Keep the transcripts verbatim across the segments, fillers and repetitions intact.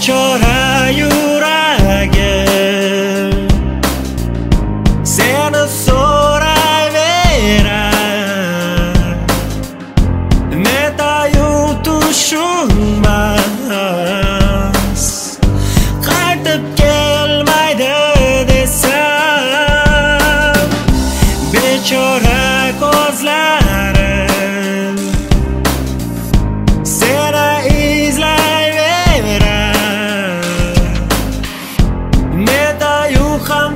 bechora yuragim seni so'rayverar, netayu tushunmas, qaytib kelmaydi desam, bechora ko'zlarim seni izlayverar, netayu ham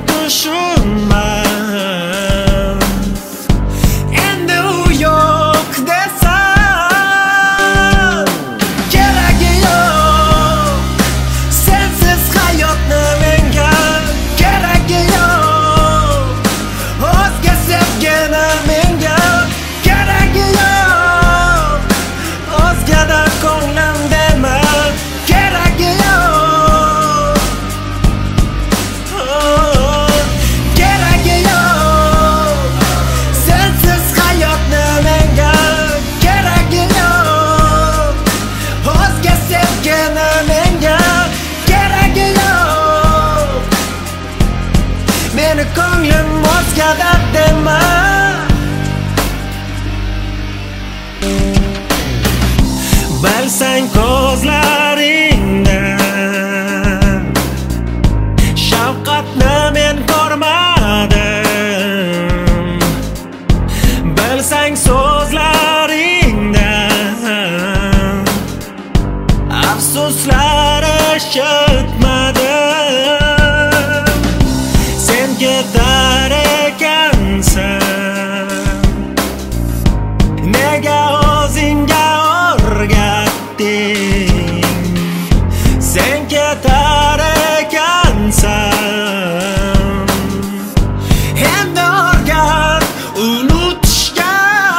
tushunmas, endi u yo'q desam, keragi yo'q sensiz hayotni menga, keragi yo'q o'zga sevgini menga, keragi yo'q o'zgada ko'nglim dema, keragi yo'q, oh, keragi yo'q sensiz hayotni menga, keragi yo'q o'zga sevgini menga, keragi yo'q meni ko'nglim o'zgada dema. Bilsang ko'zlaringdan shafqatni men ko'rmadim, bilsang so'zlaringdan afsuslar eshitmadim, sen ketar ekansan nega o'zingga o'rgatding, sen ketar ekansan endi o'rgat unutishga,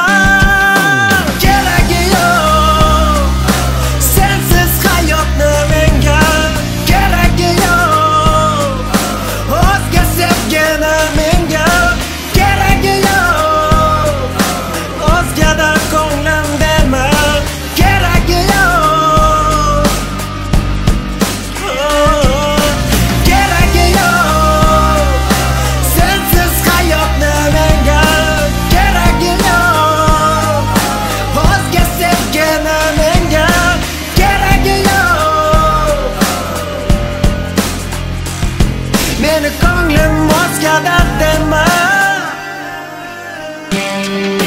keragi yo'q sensiz hayotni menga, keragi yo'q o'zga sevgini menga, keragi yo'q o'zgada ko'nglim dema, keragi yo'q, oh, keragi yo'q sensiz hayotni menga, keragi yo'q o'zga sevgini menga, keragi yo'q meni ko'nglim o'zgada dema.